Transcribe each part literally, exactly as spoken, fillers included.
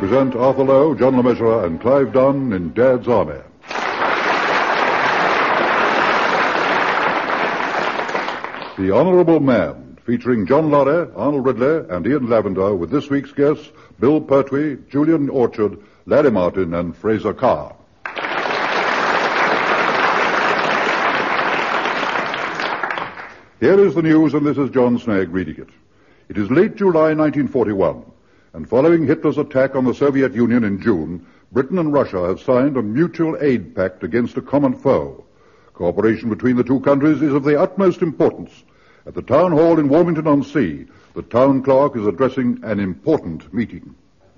present Arthur Lowe, John LeMessurier, and Clive Dunn in Dad's Army. The Honourable Man, featuring John Lorry, Arnold Ridley, and Ian Lavender, with this week's guests, Bill Pertwee, Julian Orchard, Larry Martin, and Fraser Carr. Here is the news, and this is John Snagg reading it. It is late July nineteen forty-one, and following Hitler's attack on the Soviet Union in June, Britain and Russia have signed a mutual aid pact against a common foe. Cooperation between the two countries is of the utmost importance. At the town hall in Wilmington-on-Sea, the town clerk is addressing an important meeting.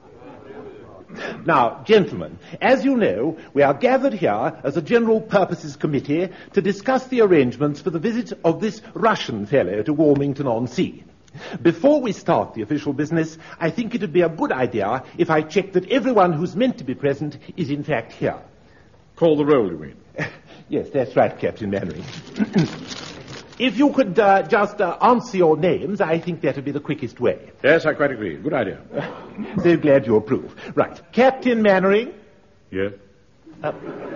Now, gentlemen, as you know, we are gathered here as a General Purposes Committee to discuss the arrangements for the visit of this Russian fellow to Wilmington-on-Sea. Before we start the official business, I think it would be a good idea if I check that everyone who's meant to be present is in fact here. Call the roll, you mean? Yes, that's right, Captain Mannering. If you could uh, just uh, answer your names, I think that would be the quickest way. Yes, I quite agree. Good idea. So glad you approve. Right. Captain Mannering? Yes? Uh,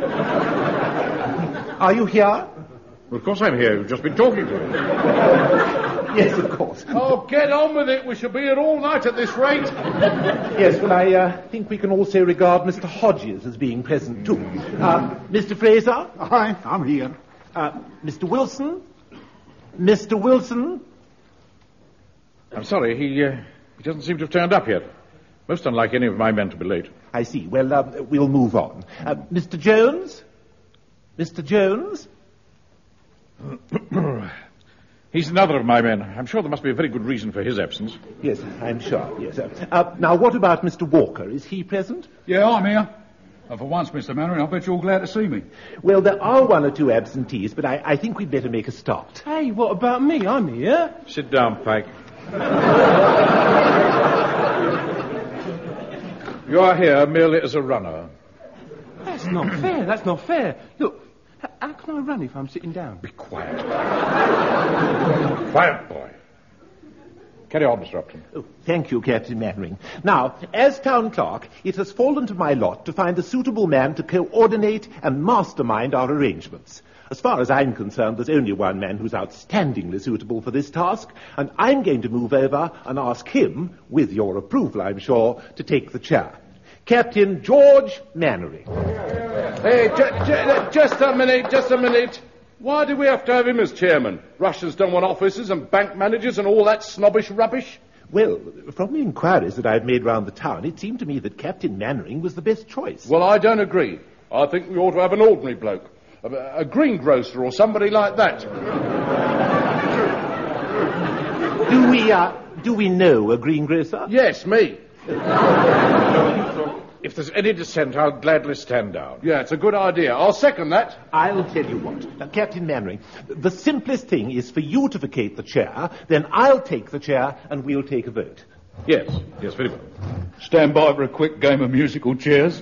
are you here? Well, of course I'm here. You've just been talking to me. Yes, of course. Oh, get on with it. We shall be here all night at this rate. Yes, well, I uh, think we can also regard Mister Hodges as being present, too. Uh, Mister Fraser? Hi, I'm here. Uh, Mister Wilson? Mister Wilson? I'm sorry, he, uh, he doesn't seem to have turned up yet. Most unlike any of my men to be late. I see. Well, uh, we'll move on. Uh, Mister Jones? Mister Jones? He's another of my men. I'm sure there must be a very good reason for his absence. Yes, I'm sure. Yes. Uh, uh, now, what about Mister Walker? Is he present? Yeah, I'm here. Uh, for once, Mister Mannering, I bet you're glad to see me. Well, there are one or two absentees, but I, I think we'd better make a start. Hey, what about me? I'm here. Sit down, Pike. You are here merely as a runner. That's not fair. That's not fair. Look, h- how can I run if I'm sitting down? Be quiet. Quiet, boy. Carry on, Mister Upton. Oh, thank you, Captain Mannering. Now, as town clerk, it has fallen to my lot to find a suitable man to coordinate and mastermind our arrangements. As far as I'm concerned, there's only one man who's outstandingly suitable for this task, and I'm going to move over and ask him, with your approval, I'm sure, to take the chair. Captain George Mannering. Hey, ju- ju- just a minute, just a minute. Why do we have to have him as chairman? Russians don't want officers and bank managers and all that snobbish rubbish. Well, from the inquiries that I've made round the town, it seemed to me that Captain Mannering was the best choice. Well, I don't agree. I think we ought to have an ordinary bloke. A, a greengrocer or somebody like that. Do we, uh, do we know a greengrocer? Yes, me. If there's any dissent, I'll gladly stand down. Yeah, it's a good idea. I'll second that. I'll tell you what. Now, Captain Mannering, the simplest thing is for you to vacate the chair, then I'll take the chair and we'll take a vote. Yes, yes, very well. Stand by for a quick game of musical chairs.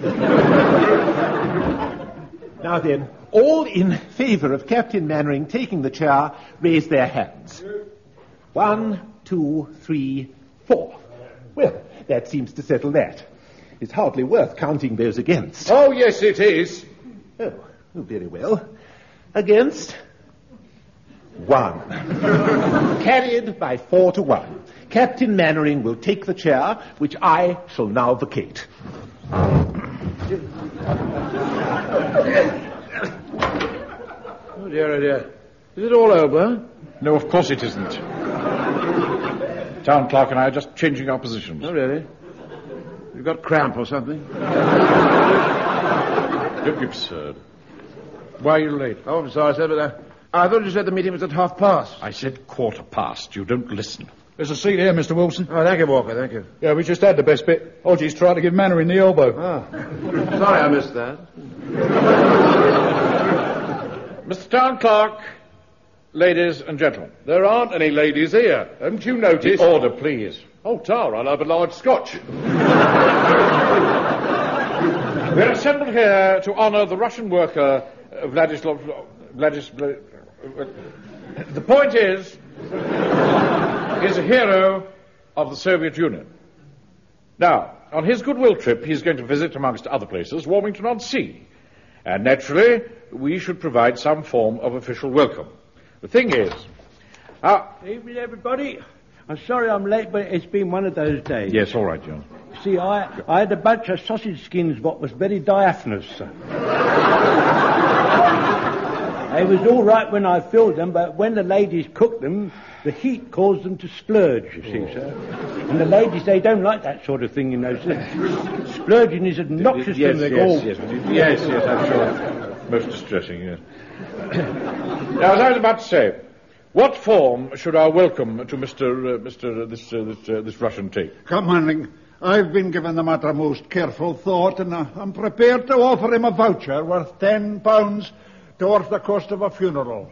Now then, all in favour of Captain Mannering taking the chair, raise their hands. One, two, three, four. Well, that seems to settle that. It's hardly worth counting those against. Oh, yes, it is. Oh, oh very well. Against? One. Carried by four to one. Captain Mannering will take the chair, which I shall now vacate. Oh, dear, oh, dear. Is it all over? No, of course it isn't. Town clerk and I are just changing our positions. Oh, really? You've got cramp or something? Don't be absurd. Why are you late? Oh, I'm sorry, sir, but uh, I thought you said the meeting was at half past. I said quarter past. You don't listen. There's a seat here, Mister Wilson. Oh, thank you, Walker, thank you. Yeah, we just had the best bit. Hodges tried to give Mannering the elbow. Ah. Sorry I missed that. Mister Town Clerk, ladies and gentlemen. There aren't any ladies here. Haven't you noticed? The order, please. Oh, Tar, I'll have a large scotch. We're assembled here to honour the Russian worker, uh, Vladislav... Vladislav... The point is, he's a hero of the Soviet Union. Now, on his goodwill trip, he's going to visit, amongst other places, Warmington-on-Sea. And naturally, we should provide some form of official welcome. The thing is... Uh, Evening, everybody. I'm sorry I'm late, but it's been one of those days. yes, all right, John. See, I, I had a bunch of sausage skins what was very diaphanous, sir. They was all right when I filled them, but when the ladies cooked them, the heat caused them to splurge, you see, sir. And the ladies, they don't like that sort of thing, you know, sir. Splurging is obnoxious yes, to them. yes, yes, yes, yes, yes, I'm sure. Most distressing, yes. Now, as I was about to say, what form should our welcome to Mister Uh, Mister Uh, this, uh, this, uh, this Russian take? Come, Manning. I've been given the matter most careful thought, and uh, I'm prepared to offer him a voucher worth ten pounds towards the cost of a funeral.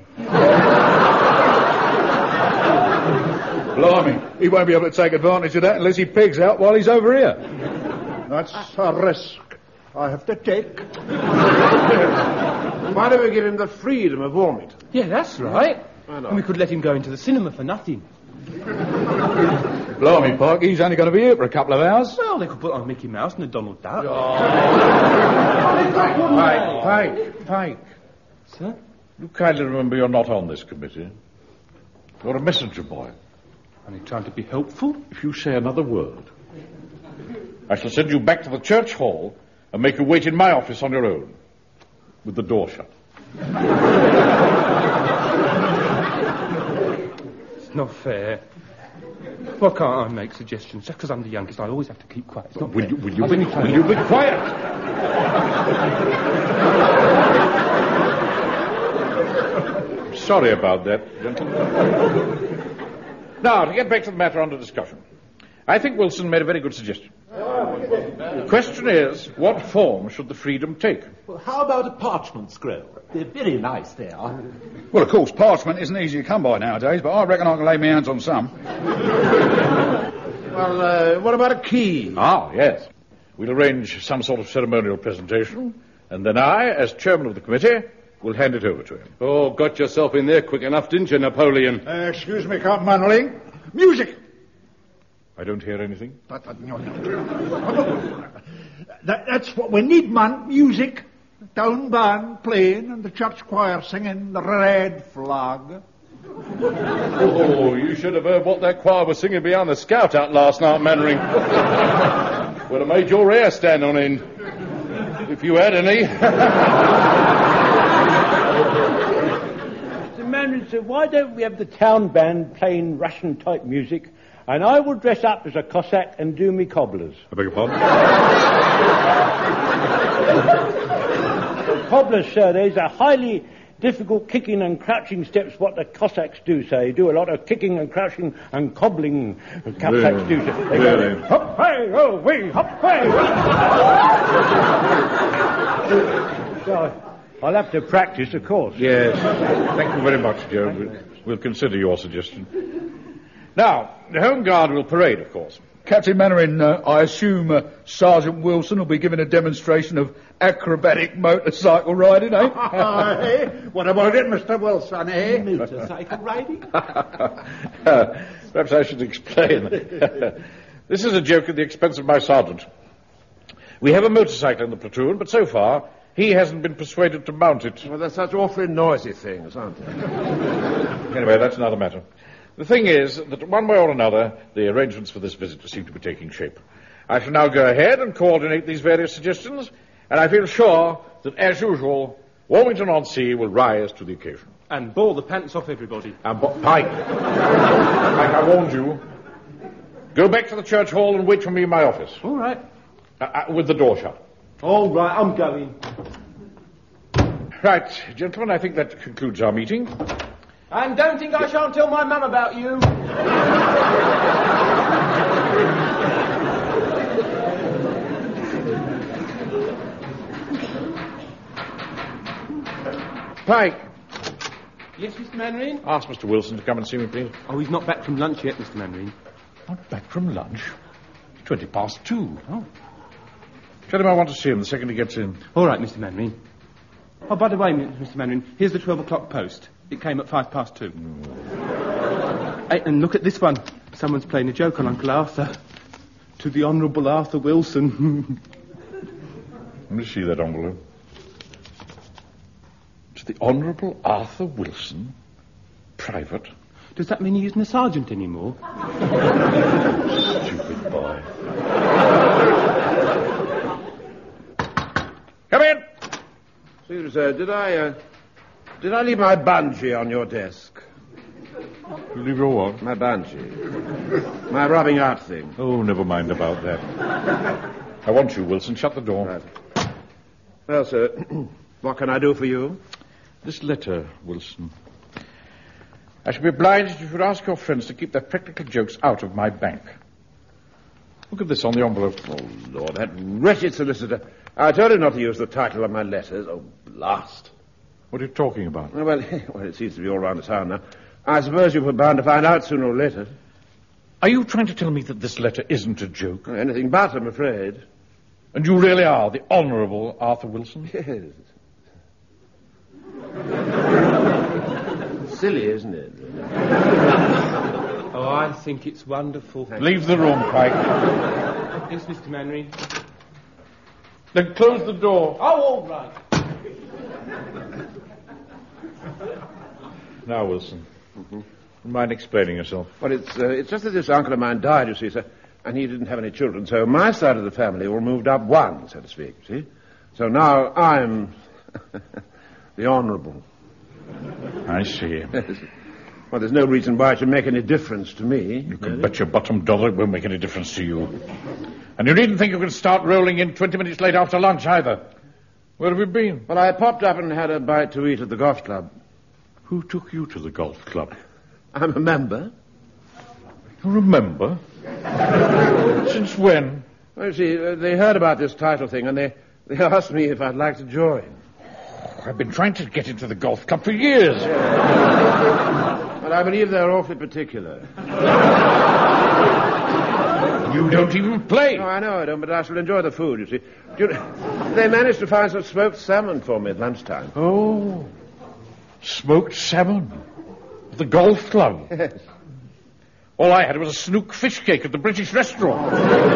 Blimey, he won't be able to take advantage of that unless he pegs out while he's over here. That's a risk I have to take. Why don't we give him the freedom of Warmington? Yeah, that's right. And we could let him go into the cinema for nothing. Blimey, Pike, he's only going to be here for a couple of hours. Well, they could put on Mickey Mouse and a Donald Duck. Pike, Pike, Pike. Sir? You kindly remember you're not on this committee. You're a messenger boy. Only trying to be helpful. If you say another word, I shall send you back to the church hall and make you wait in my office on your own, with the door shut. It's not fair. Why can't I make suggestions? Just because I'm the youngest, I always have to keep quiet. It's not Will fair. you, will you, I've be, only tried- will you be quiet? Sorry about that, gentlemen. Now, to get back to the matter under discussion. I think Wilson made a very good suggestion. The question is, what form should the freedom take? Well, how about a parchment scroll? They're very nice, they are. Well, of course, parchment isn't easy to come by nowadays, but I reckon I can lay my hands on some. Well, uh, what about a key? Ah, yes. We'll arrange some sort of ceremonial presentation, and then I, as chairman of the committee, will hand it over to him. Oh, got yourself in there quick enough, didn't you, Napoleon? Uh, excuse me, Count Mannerling. Music! I don't hear anything. That, that's what we need, man. Music. The town band playing and the church choir singing the red flag. Oh, you should have heard what that choir was singing behind the scout out last night, Mannering. Would have made your hair stand on end. If you had any. Mister Manning, sir, why don't we have the town band playing Russian-type music, and I will dress up as a Cossack and do me cobblers. I beg your pardon? Cobblers, sir, there's a highly difficult kicking and crouching steps what the Cossacks do, sir. They do a lot of kicking and crouching and cobbling. The Cossacks do, sir. They Really? go, hop, hey, oh, wee, hop, hey. So, I'll have to practice, of course. Yes. Thank you very much, Joe. We'll, we'll consider your suggestion. Now, the Home Guard will parade, of course. Captain Mannering, uh, I assume uh, Sergeant Wilson will be giving a demonstration of acrobatic motorcycle riding, eh? Hey, what about it, Mister Wilson, eh? Motorcycle riding? Uh, perhaps I should explain. This is a joke at the expense of my sergeant. We have a motorcycle in the platoon, but so far he hasn't been persuaded to mount it. Well, they're such awfully noisy things, aren't they? Anyway, that's another matter. The thing is that one way or another, the arrangements for this visit seem to be taking shape. I shall now go ahead and coordinate these various suggestions, and I feel sure that, as usual, Warmington-on-Sea will rise to the occasion. And bore the pants off everybody. And, bo- Pike, Pike, I warned you. Go back to the church hall and wait for me in my office. All right. Uh, uh, with the door shut. All right, I'm going. Right, gentlemen, I think that concludes our meeting. And don't think I shan't tell my mum about you. Pike, Yes, Mister Mannering? ask Mister Wilson to come and see me, please. Oh, he's not back from lunch yet, Mister Mannering. Not back from lunch? It's twenty past two. Oh. Tell him I want to see him the second he gets in. All right, Mister Mannering. Oh, by the way, Mister Mannering, here's the twelve o'clock post. It came at five past two. Hey, and look at this one. Someone's playing a joke on Uncle Arthur. To the Honourable Arthur Wilson. Let me see that envelope. To the Honourable Arthur Wilson, private. Does that mean he isn't a sergeant anymore? Stupid boy. Come in. Excuse me, sir. Did I, uh, did I leave my bungee on your desk? You leave your what? My bungee. My rubbing out thing. Oh, never mind about that. I want you, Wilson. Shut the door. Right. Well, sir, what can I do for you? This letter, Wilson. I should be obliged if you should ask your friends to keep their practical jokes out of my bank. Look at this on the envelope. Oh, Lord, that wretched solicitor. I told him not to use the title of my letters. Oh, blast. What are you talking about? Well, well, it seems to be all around the town now. I suppose you were bound to find out sooner or later. Are you trying to tell me that this letter isn't a joke? Anything but, I'm afraid. And you really are the Honourable Arthur Wilson? Yes. Silly, isn't it? Oh, I think it's wonderful. Leave the room, Pike. Yes, Mister Manring. Then close the door. Oh, all right. Now, Wilson, mm-hmm. mind explaining yourself? Well, it's uh, it's just that this uncle of mine died, you see, sir, and he didn't have any children, so my side of the family all moved up one, so to speak, you see. So now I'm the Honourable. I see. Well, there's no reason why it should make any difference to me. You can really? Bet your bottom dollar it won't make any difference to you. And you needn't think you can start rolling in twenty minutes late after lunch, either. Where have you been? Well, I popped up and had a bite to eat at the golf club. Who took you to the golf club? I'm a member. You remember? Since when? Well, you see, uh, they heard about this title thing, and they, they asked me if I'd like to join. Oh, I've been trying to get into the golf club for years. Well, I believe they're awfully particular. You don't even play. No, I know I don't, but I shall enjoy the food, you see. Do you, they managed to find some smoked salmon for me at lunchtime. Oh, smoked salmon at the golf club? Yes. All I had was a snook fish cake at the British restaurant.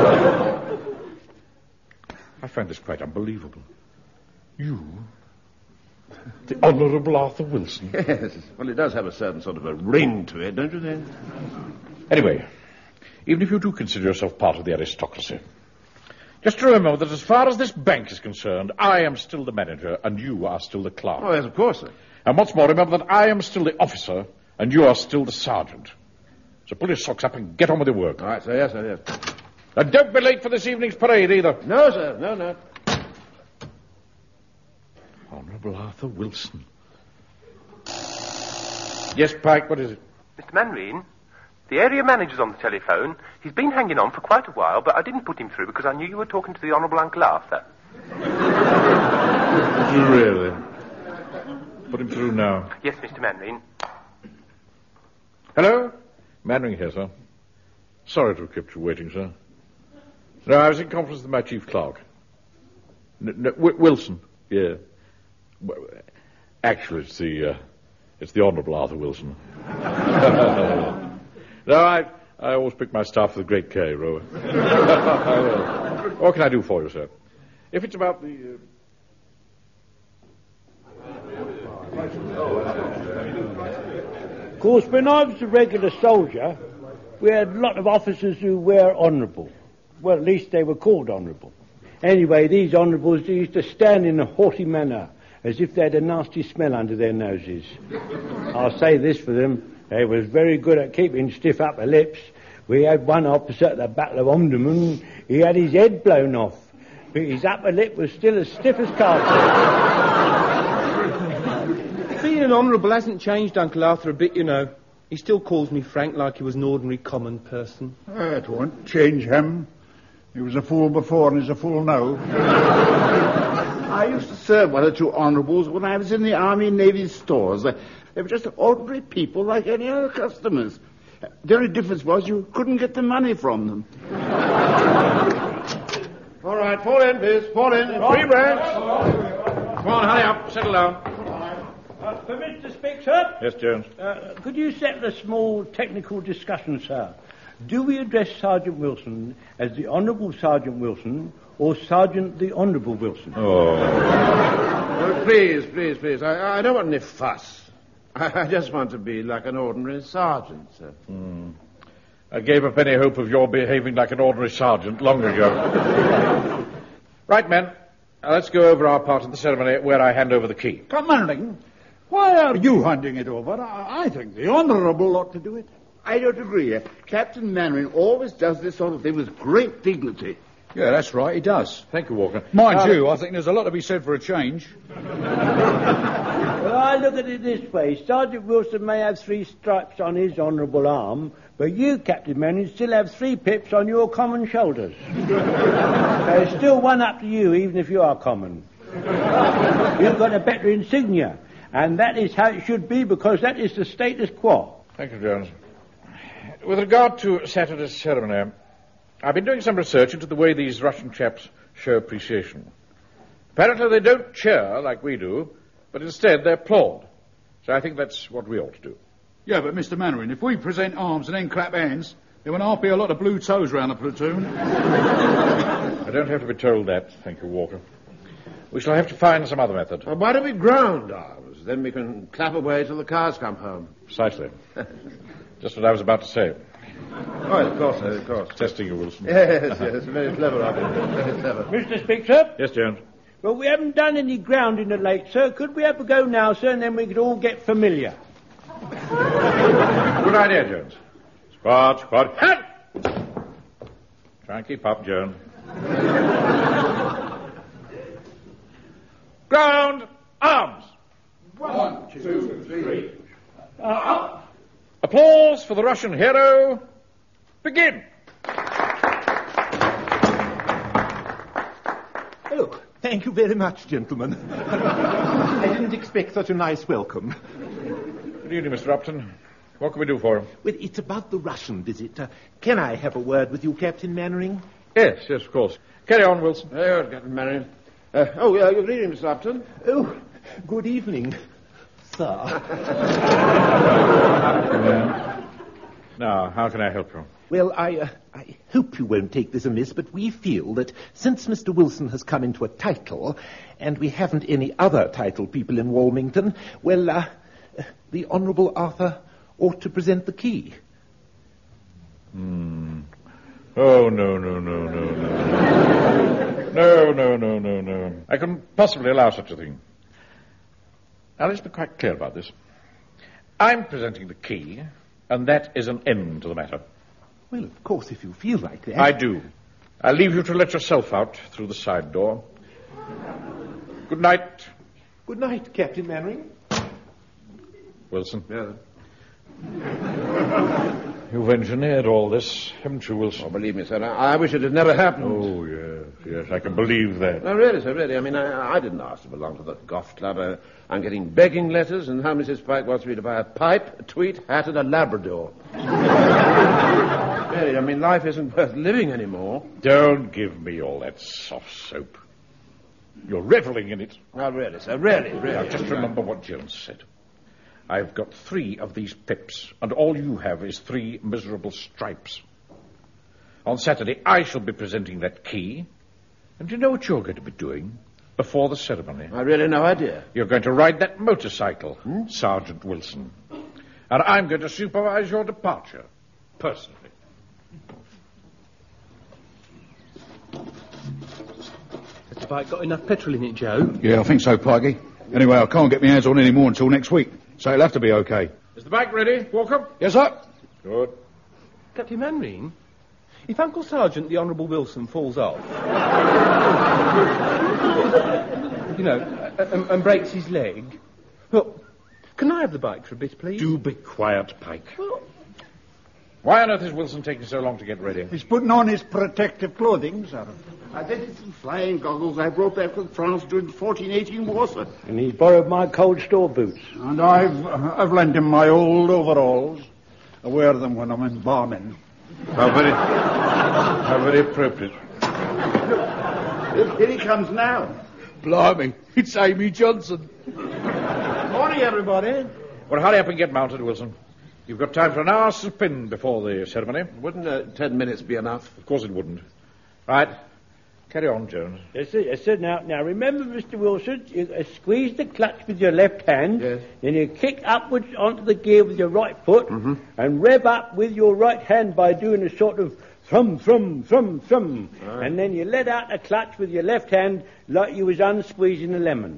I find this quite unbelievable. You, the Honourable Arthur Wilson. Yes. Well, it does have a certain sort of a ring to it, don't you think? Anyway, even if you do consider yourself part of the aristocracy, just remember that as far as this bank is concerned, I am still the manager and you are still the clerk. Oh, yes, of course, sir. And what's more, remember that I am still the officer and you are still the sergeant. So pull your socks up and get on with your work. All right, sir, yes, sir, yes. And don't be late for this evening's parade either. No, sir, no, no. Honourable Arthur Wilson. Yes, Pike, what is it? Mister Manring, the area manager's on the telephone. He's been hanging on for quite a while, but I didn't put him through because I knew you were talking to the Honourable Uncle Arthur. Did you really? Put him through now. Yes, Mister Manring. Hello? Manring here, sir. Sorry to have kept you waiting, sir. No, I was in conference with my chief clerk. No, no, w- Wilson, yeah. Well, actually, it's the, uh, it's the Honourable Arthur Wilson. No, I, I always pick my staff with great care, Rover. What can I do for you, sir? If it's about the... Uh... Of course, when I was a regular soldier, we had a lot of officers who were honourable. Well, at least they were called honourable. Anyway, these honourables used to stand in a haughty manner, as if they had a nasty smell under their noses. I'll say this for them, they was very good at keeping stiff upper lips. We had one officer at the Battle of Omdurman, he had his head blown off, but his upper lip was still as stiff as cardboard. Being an honourable hasn't changed Uncle Arthur a bit, you know. He still calls me Frank like he was an ordinary common person. Uh, it won't change him. He was a fool before and he's a fool now. I used to serve one or two honourables when I was in the Army and Navy stores. They, they were just ordinary people like any other customers. The only difference was you couldn't get the money from them. All right, fall in, please. Fall in. Three ranks. Come on, hurry up. Settle down. Uh, permit to speak, sir? Yes, Jones. Uh, could you settle a small technical discussion, sir? Do we address Sergeant Wilson as the Honourable Sergeant Wilson or Sergeant the Honourable Wilson? Oh. Oh, please, please, please. I, I don't want any fuss. I, I just want to be like an ordinary sergeant, sir. Mm. I gave up any hope of your behaving like an ordinary sergeant long ago. Right, men. Now let's go over our part of the ceremony where I hand over the key. Commanding, why are you handing it over? I, I think the Honourable ought to do it. I don't agree. Uh, Captain Mannering always does this sort of thing with great dignity. Yeah, that's right, he does. Thank you, Walker. Mind Uh, you, I think there's a lot to be said for a change. Well, I look at it this way. Sergeant Wilson may have three stripes on his honourable arm, but you, Captain Manning, still have three pips on your common shoulders. There's still one up to you, even if you are common. You've got a better insignia, and that is how it should be, because that is the status quo. Thank you, Jones. With regard to Saturday's ceremony, I've been doing some research into the way these Russian chaps show appreciation. Apparently they don't cheer like we do, but instead they applaud. So I think that's what we ought to do. Yeah, but Mister Mannering, if we present arms and then clap hands, there will not be a lot of blue toes round the platoon. I don't have to be told that, thank you, Walker. We shall have to find some other method. Well, why don't we ground arms? Then we can clap away till the cars come home. Precisely. Just what I was about to say. Oh, of course, sir, of course. Testing you, Wilson. Yes, yes, very clever of you. Very clever. Mister Speaker? Yes, Jones. Well, we haven't done any grounding of late, sir. Could we have a go now, sir, and then we could all get familiar? Good idea, Jones. Squad, squad, head! Try and keep up, Jones. Ground, arms! One, two, three. Uh, up. Applause for the Russian hero. Begin. Oh, thank you very much, gentlemen. I didn't expect such a nice welcome. Good evening, Mister Upton. What can we do for him? Well, it's about the Russian visit. Uh, can I have a word with you, Captain Mannering? Yes, yes, of course. Carry on, Wilson. Very good, Captain Mannering. Uh, oh, uh, good evening, Mister Upton. Oh, good evening, sir. Now, how can I help you? Well, I, uh, I hope you won't take this amiss, but we feel that since Mister Wilson has come into a title, and we haven't any other title people in Walmington, well, uh, the Honourable Arthur ought to present the key. Hmm. Oh, no, no, no, no, no. No, no, no, no, no. I couldn't possibly allow such a thing. Now, let's be quite clear about this. I'm presenting the key, and that is an end to the matter. Well, of course, if you feel like that. I do. I'll leave you to let yourself out through the side door. Good night. Good night, Captain Mannering. Wilson. Yeah. You've engineered all this, haven't you, Wilson? Oh, believe me, sir, I, I wish it had never happened. Oh, yes, yes, I can believe that. No, really, sir, really. I mean, I, I didn't ask to belong to the golf club. I, I'm getting begging letters, and now Missus Pike wants me to buy a pipe, a tweed, hat, and a Labrador. Really, I mean, life isn't worth living anymore. Don't give me all that soft soap. You're reveling in it. Oh, really, sir, really, really. Now, just remember what Jones said. I've got three of these pips, and all you have is three miserable stripes. On Saturday, I shall be presenting that key, and you know what you're going to be doing before the ceremony? I really no idea. You're going to ride that motorcycle, hmm? Sergeant Wilson. And I'm going to supervise your departure, personally. Has the bike got enough petrol in it, Joe? Yeah, I think so, Pikey. Anyway, I can't get my hands on any more until next week, so it'll have to be okay. Is the bike ready, Walker? Yes, sir. Good. Captain Mannering, if Uncle Sergeant the Honourable Wilson falls off, you know, and, and breaks his leg, well, can I have the bike for a bit, please? Do be quiet, Pike. Well, why on earth is Wilson taking so long to get ready? He's putting on his protective clothing, sir. I did some flying goggles I brought back from France during the fourteen eighteen war, sir. And he's borrowed my cold store boots. And I've uh, I've lent him my old overalls. I wear them when I'm embalming. How very, how very appropriate. Here he comes now. Blimey, it's Amy Johnson. morning, everybody. Well, hurry up and get mounted, Wilson. You've got time for an hour's spin before the ceremony. Wouldn't uh, ten minutes be enough? Of course it wouldn't. Right. Carry on, Jones. Yes, sir. Yes, sir. Now, now, remember, Mister Wilson, you uh, squeeze the clutch with your left hand, yes. Then you kick upwards onto the gear with your right foot, mm-hmm. and rev up with your right hand by doing a sort of thrum, thrum, thrum, thrum. Right. And then you let out the clutch with your left hand like you was unsqueezing a lemon.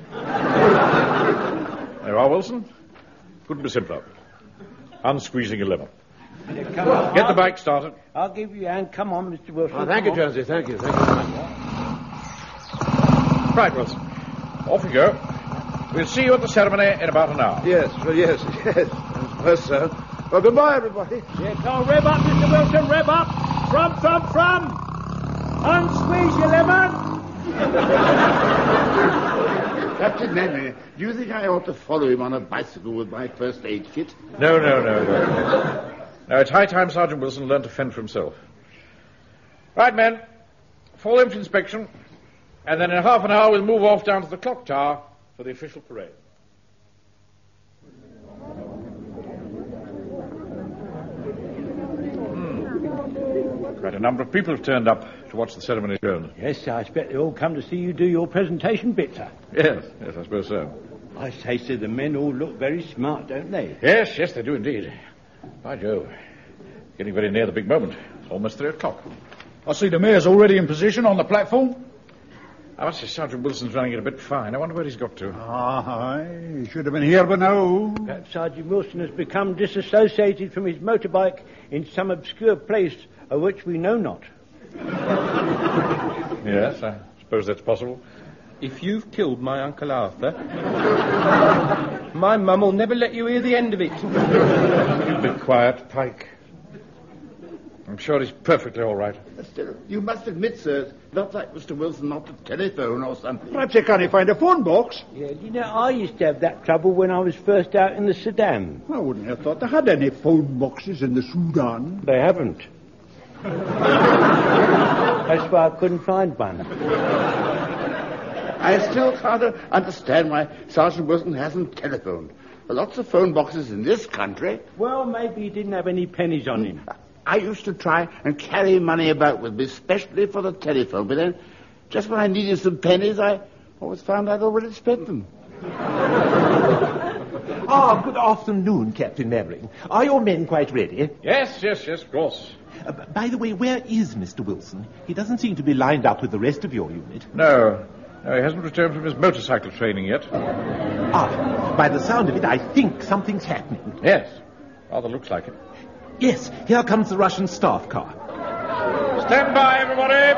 There you are, Wilson. Couldn't be simpler. Unsqueezing a lemon. Yeah, come on. Get the bike started. I'll give you a hand. Come on, Mister Wilson. Oh, thank you, Jonesy. Thank you. Thank you very much. Right, Wilson. Off we go. We'll see you at the ceremony in about an hour. Yes, well, yes, yes. I suppose so. Well, goodbye, everybody. Yeah, come on, rev up, Mister Wilson, rev up. From, from, from. Unsqueeze your lemon. Captain Manning, do you think I ought to follow him on a bicycle with my first aid kit? No, no, no, no. No, it's high time Sergeant Wilson learned to fend for himself. Right, men. Fall in for inspection. And then in half an hour we'll move off down to the clock tower for the official parade. Hmm. Quite a number of people have turned up to watch the ceremony go. Yes, I expect they all come to see you do your presentation bit, sir. Yes, yes, I suppose so. I say, sir, the men all look very smart, don't they? Yes, yes, they do indeed. By Jove. Getting very near the big moment. It's almost three o'clock. I see the mayor's already in position on the platform. I must say, Sergeant Wilson's running it a bit fine. I wonder where he's got to. Ah, he should have been here by now. Perhaps Sergeant Wilson has become disassociated from his motorbike in some obscure place of which we know not. Yes, I suppose that's possible. If you've killed my Uncle Arthur, my mum will never let you hear the end of it. You be quiet, Pike. I'm sure he's perfectly all right. Still, you must admit, sir, not like Mister Wilson not to telephone or something. Perhaps they can't find a phone box. Yeah, you know, I used to have that trouble when I was first out in the Sudan. I wouldn't have thought they had any phone boxes in the Sudan. They haven't. That's why I couldn't find one. I still can't understand why Sergeant Wilson hasn't telephoned. There are lots of phone boxes in this country. Well, maybe he didn't have any pennies on him. I used to try and carry money about with me, especially for the telephone, but then, just when I needed some pennies, I always found I'd already spent them. Ah, good afternoon, Captain Maverick. Are your men quite ready? Yes, yes, yes, of course. Uh, by the way, where is Mister Wilson? He doesn't seem to be lined up with the rest of your unit. No. No, he hasn't returned from his motorcycle training yet. Ah, by the sound of it, I think something's happening. Yes, rather looks like it. Yes, here comes the Russian staff car. Stand by, everybody!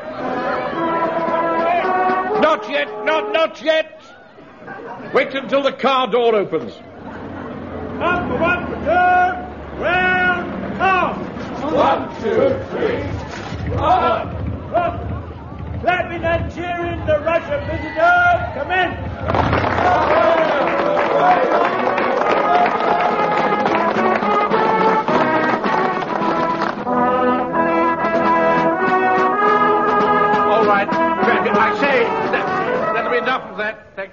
Not yet, not, not yet! Wait until the car door opens. One for one for two, round, off! One, two, three, up! Up! Clapping and cheering the Russian visitors, commence! All right, I say, that, that'll be enough of that. Thank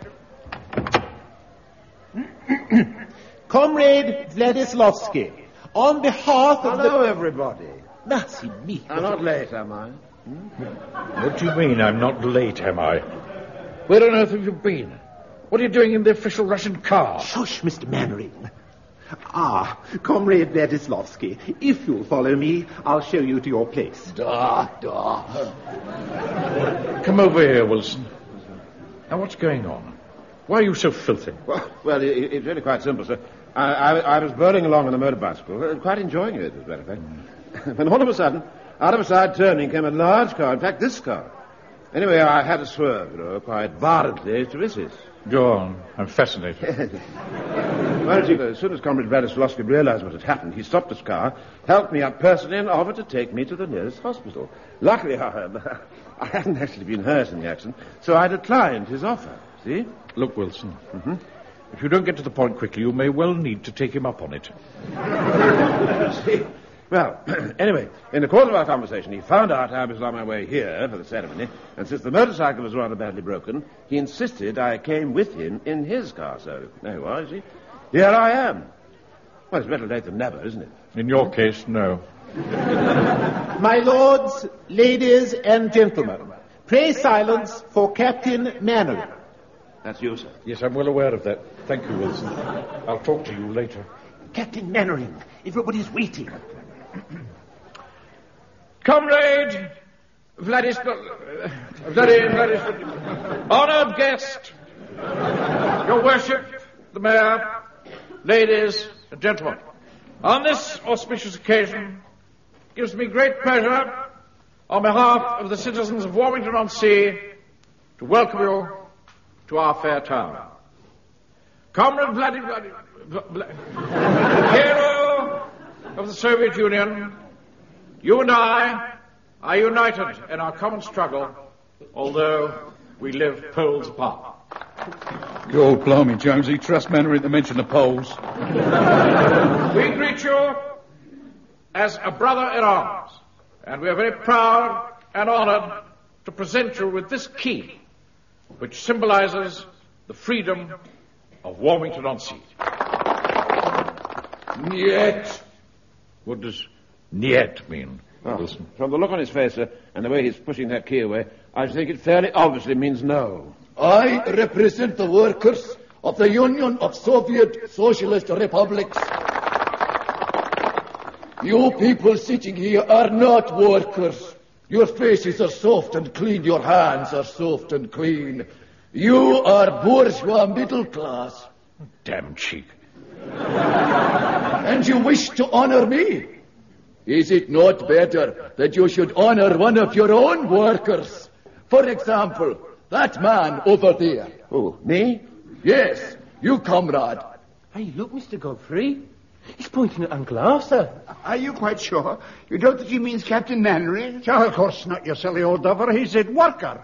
you. Comrade Vladislavsky, on behalf of Hello, the... everybody. Merci me. I'm not late, am I? Hmm? What do you mean I'm not late, am I? Where on earth have you been? What are you doing in the official Russian car? Shush, Mister Mannering. Ah, Comrade Vladislavsky, if you'll follow me, I'll show you to your place. Da, da. Come over here, Wilson. Now, what's going on? Why are you so filthy? Well, well it, it's really quite simple, sir. I, I, I was burning along on the motor bicycle, uh, quite enjoying it, as a matter of fact. When all of a sudden, out of a side turning came a large car, in fact, this car. Anyway, I had to swerve, you know, quite violently to miss it. Go on. I'm fascinated. Well, as soon as Comrade Vladislavsky realized what had happened, he stopped his car, helped me up personally, and offered to take me to the nearest hospital. Luckily, however, I hadn't actually been hurt in the accident, so I declined his offer. See? Look, Wilson, mm-hmm. if you don't get to the point quickly, you may well need to take him up on it. See? Well, anyway, in the course of our conversation, he found out I was on my way here for the ceremony, and since the motorcycle was rather badly broken, he insisted I came with him in his car, so there you are, you see. Here I am. Well, it's better late than never, isn't it? In your case, no. My lords, ladies, and gentlemen, pray silence for Captain Mannering. That's you, sir. Yes, I'm well aware of that. Thank you, Wilson. I'll talk to you later. Captain Mannering, everybody's waiting. Comrade Vladis... Vladis... Vladis... Honored guest, Your Worship, the Mayor, ladies and gentlemen, on this auspicious occasion, it gives me great pleasure, on behalf of the citizens of Warmington-on-Sea, to welcome you to our fair town. Comrade Vladimir, hero of the Soviet Union, you and I are united in our common struggle, although we live poles apart. God blimey, Jonesy, trust Mannering to mention the Poles. We greet you as a brother in arms, and we are very proud and honoured to present you with this key, which symbolises the freedom of Warmington-on-Sea. Niet. What does niet mean, Oh, Wilson? from the look on his face, sir, and the way he's pushing that key away, I think it fairly obviously means no. I represent the workers of the Union of Soviet Socialist Republics. You people sitting here are not workers. Your faces are soft and clean. Your hands are soft and clean. You are bourgeois middle class. Damn cheek. And you wish to honor me? Is it not better that you should honor one of your own workers? For example, that man over there. Who, me? Yes, you, comrade. Hey, look, Mister Godfrey. He's pointing at Uncle Arthur. Are you quite sure? You don't think he means Captain Mannering? Yeah, of course not, you silly old duffer. He said worker.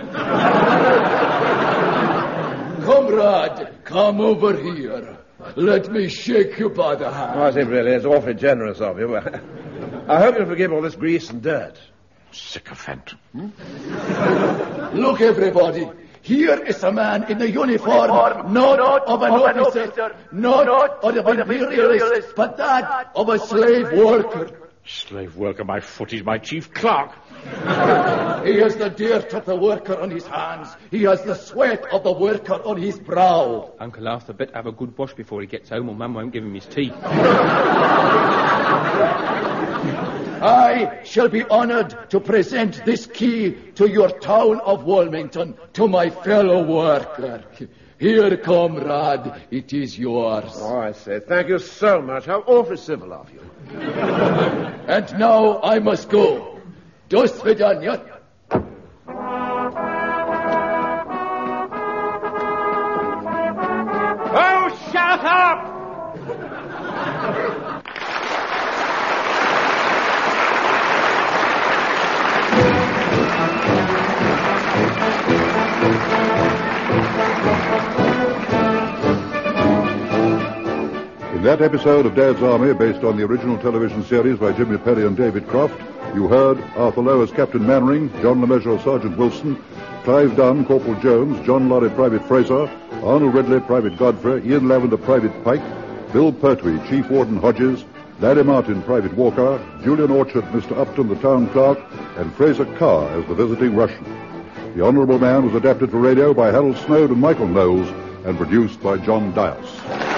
Comrade, come over here. Let me shake you by the hand. Oh, I think really it's awfully generous of you. I hope you'll forgive all this grease and dirt. Sycophant. Hmm? Look, everybody. Here is a man in a uniform, uniform not, not of an of officer, an officer not, not of an imperialist, but that of a slave worker. Slave worker, my foot is my chief clerk. He has the dirt of the worker on his hands. He has the sweat of the worker on his brow. Uncle Arthur better have a good wash before he gets home, or Mum won't give him his tea. I shall be honoured to present this key to your town of Wilmington, to my fellow worker. Here, comrade, it is yours. Oh, I say, thank you so much. How awfully civil of you. And now I must go. Do svidaniya. Oh, shut up! In that episode of Dad's Army, based on the original television series by Jimmy Perry and David Croft, you heard Arthur Lowe as Captain Mannering, John LeMessurier as Sergeant Wilson, Clive Dunn, Corporal Jones, John Lorry, Private Fraser, Arnold Ridley, Private Godfrey, Ian Lavender, Private Pike, Bill Pertwee, Chief Warden Hodges, Larry Martin, Private Walker, Julian Orchard, Mister Upton, the Town Clerk, and Fraser Carr as the visiting Russian. The Honourable Man was adapted for radio by Harold Snowd and Michael Knowles and produced by John Dias.